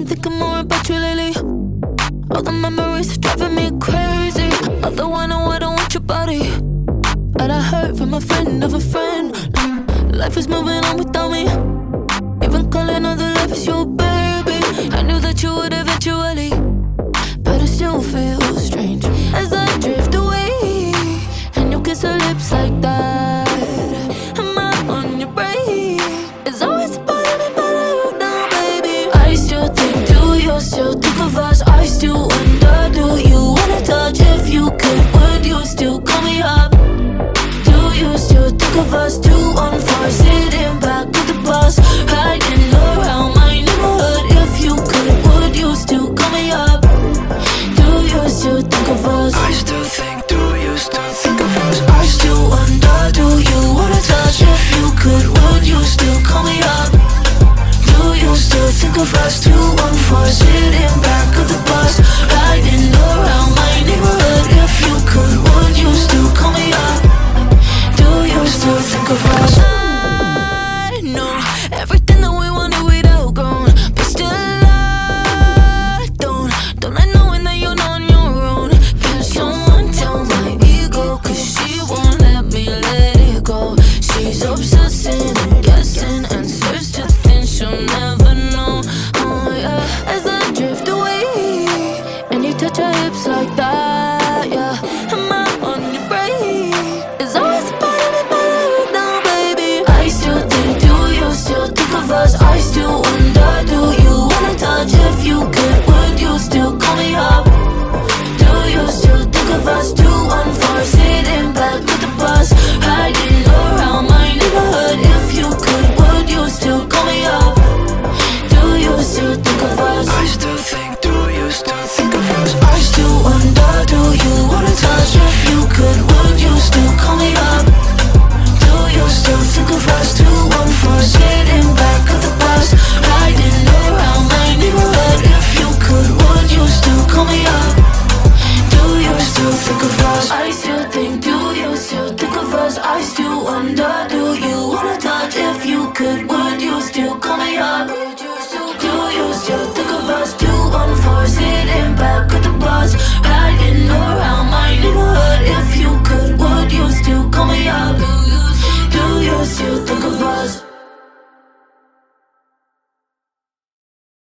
thinking more about you lately. All the memories are driving me crazy. Although I know I don't want your body, but I heard from a friend of a friend, life is moving on without me. Even calling all the life is your baby. I knew that you would eventually, but it still feels strange as I drift away and you kiss her lips like that.